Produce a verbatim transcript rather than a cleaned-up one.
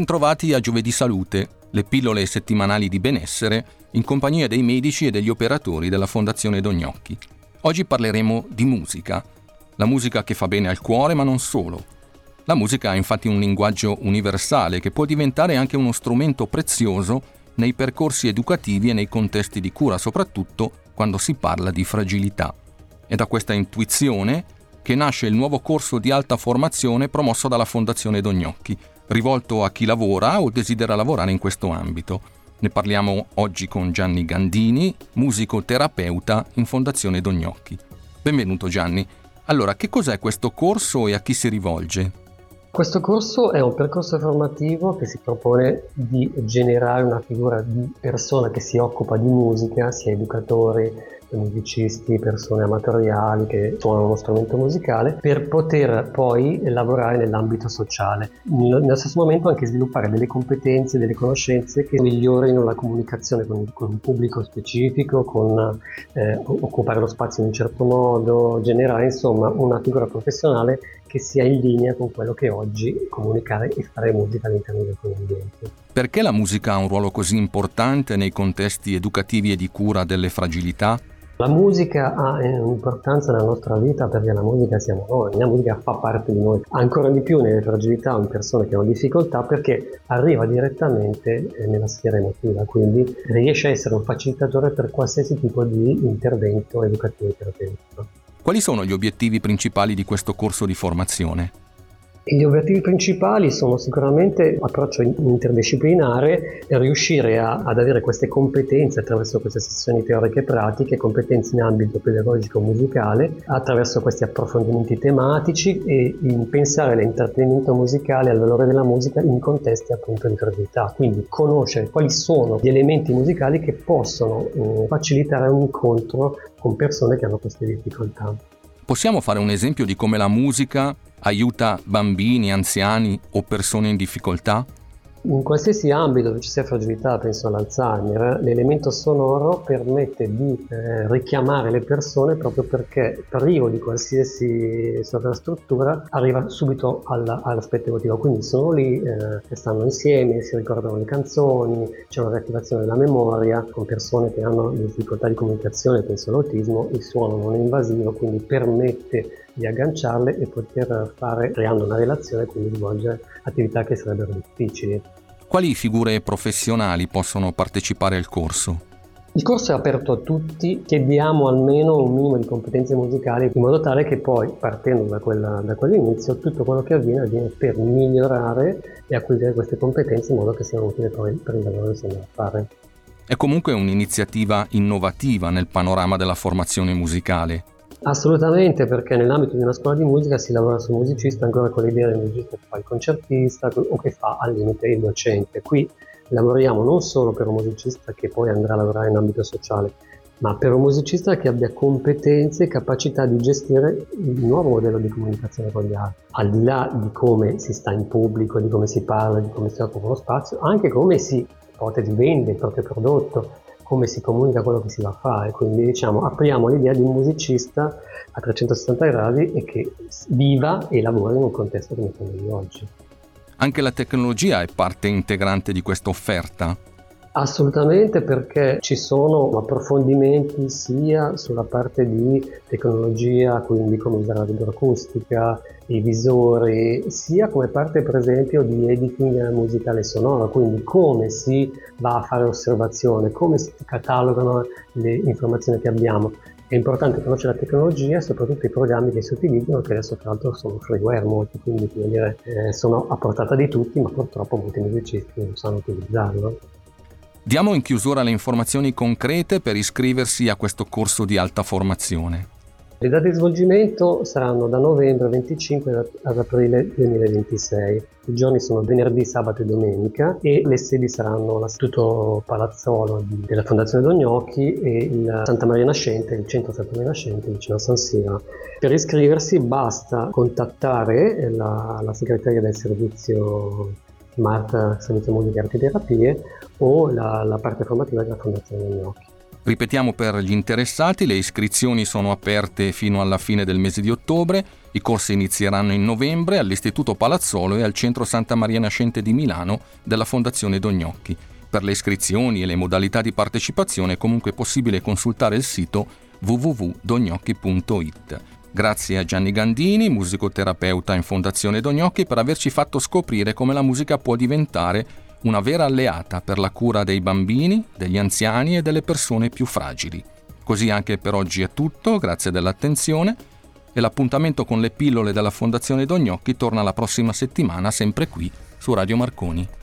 Bentrovati a Giovedì Salute, le pillole settimanali di benessere in compagnia dei medici e degli operatori della Fondazione Don Gnocchi. Oggi parleremo di musica, la musica che fa bene al cuore ma non solo. La musica ha infatti un linguaggio universale che può diventare anche uno strumento prezioso nei percorsi educativi e nei contesti di cura, soprattutto quando si parla di fragilità. È da questa intuizione che nasce il nuovo corso di alta formazione promosso dalla Fondazione Don Gnocchi, rivolto a chi lavora o desidera lavorare in questo ambito. Ne parliamo oggi con Gianni Gandini, musicoterapeuta in Fondazione Don Gnocchi. Benvenuto Gianni. Allora, che cos'è questo corso e a chi si rivolge? Questo corso è un percorso formativo che si propone di generare una figura di persona che si occupa di musica, sia educatori, musicisti, persone amatoriali che suonano uno strumento musicale, per poter poi lavorare nell'ambito sociale. Nello stesso momento anche sviluppare delle competenze, delle conoscenze che migliorino la comunicazione con, con un pubblico specifico, con eh, occupare lo spazio in un certo modo, generare insomma una figura professionale che sia in linea con quello che oggi comunicare e fare musica all'interno del ambiente. Perché la musica ha un ruolo così importante nei contesti educativi e di cura delle fragilità? La musica ha un'importanza nella nostra vita perché la musica siamo noi, la musica fa parte di noi, ancora di più nelle fragilità o in persone che hanno difficoltà perché arriva direttamente nella sfera emotiva, quindi riesce a essere un facilitatore per qualsiasi tipo di intervento educativo e terapeutico. Quali sono gli obiettivi principali di questo corso di formazione? Gli obiettivi principali sono sicuramente l'approccio interdisciplinare e riuscire a, ad avere queste competenze attraverso queste sessioni teoriche e pratiche, competenze in ambito pedagogico musicale, attraverso questi approfondimenti tematici e in pensare all'intrattenimento musicale, al valore della musica in contesti appunto di fragilità. Quindi conoscere quali sono gli elementi musicali che possono eh, facilitare un incontro con persone che hanno queste difficoltà. Possiamo fare un esempio di come la musica aiuta bambini, anziani o persone in difficoltà? In qualsiasi ambito dove ci sia fragilità, penso all'Alzheimer, l'elemento sonoro permette di eh, richiamare le persone proprio perché privo di qualsiasi sovrastruttura arriva subito alla, all'aspetto emotivo, quindi sono lì, eh, che stanno insieme, si ricordano le canzoni, c'è una riattivazione della memoria. Con persone che hanno difficoltà di comunicazione, penso all'autismo, il suono non è invasivo, quindi permette di agganciarle e poter fare, creando una relazione, quindi svolgere attività che sarebbero difficili. Quali figure professionali possono partecipare al corso? Il corso è aperto a tutti, chiediamo almeno un minimo di competenze musicali in modo tale che poi, partendo da, quella, da quell'inizio, tutto quello che avviene avviene per migliorare e acquisire queste competenze in modo che siano utili poi per il lavoro che si andrà a fare. È comunque un'iniziativa innovativa nel panorama della formazione musicale. Assolutamente, perché nell'ambito di una scuola di musica si lavora sul musicista ancora con l'idea del musicista che fa il concertista o che fa al limite il docente. Qui lavoriamo non solo per un musicista che poi andrà a lavorare in ambito sociale, ma per un musicista che abbia competenze e capacità di gestire il nuovo modello di comunicazione con gli altri, al di là di come si sta in pubblico, di come si parla, di come si occupa lo spazio, anche come si ipotesi vende il proprio prodotto, come si comunica quello che si va a fare. Quindi diciamo apriamo l'idea di un musicista a trecentosessanta gradi e che viva e lavora in un contesto come quello di oggi. Anche la tecnologia è parte integrante di questa offerta? Assolutamente, perché ci sono approfondimenti sia sulla parte di tecnologia, quindi come usare la videoacustica, i visori, sia come parte per esempio di editing musicale sonoro, quindi come si va a fare osservazione, come si catalogano le informazioni che abbiamo. È importante conoscere la tecnologia e soprattutto i programmi che si utilizzano, che adesso tra l'altro sono freeware molti, quindi come dire, eh, sono a portata di tutti, ma purtroppo molti musicisti non sanno utilizzarlo. Diamo in chiusura le informazioni concrete per iscriversi a questo corso di alta formazione. Le date di svolgimento saranno da novembre venticinque ad aprile duemilaventisei. I giorni sono venerdì, sabato e domenica e le sedi saranno l'Istituto Palazzolo della Fondazione Don Gnocchi e il Santa Maria Nascente, il centro Santa Maria Nascente vicino a San Siro. Per iscriversi basta contattare la, la segretaria del servizio Smart Servizio Musica e Arti Terapie o la, la parte formativa della Fondazione Don Gnocchi. Ripetiamo per gli interessati, le iscrizioni sono aperte fino alla fine del mese di ottobre, i corsi inizieranno in novembre all'Istituto Palazzolo e al Centro Santa Maria Nascente di Milano della Fondazione Dognocchi. Per le iscrizioni e le modalità di partecipazione è comunque possibile consultare il sito w w w punto dognocchi punto i t. Grazie a Gianni Gandini, musicoterapeuta in Fondazione Dognocchi, per averci fatto scoprire come la musica può diventare una vera alleata per la cura dei bambini, degli anziani e delle persone più fragili. Così anche per oggi è tutto, grazie dell'attenzione, e l'appuntamento con le pillole della Fondazione Dognocchi torna la prossima settimana, sempre qui su Radio Marconi.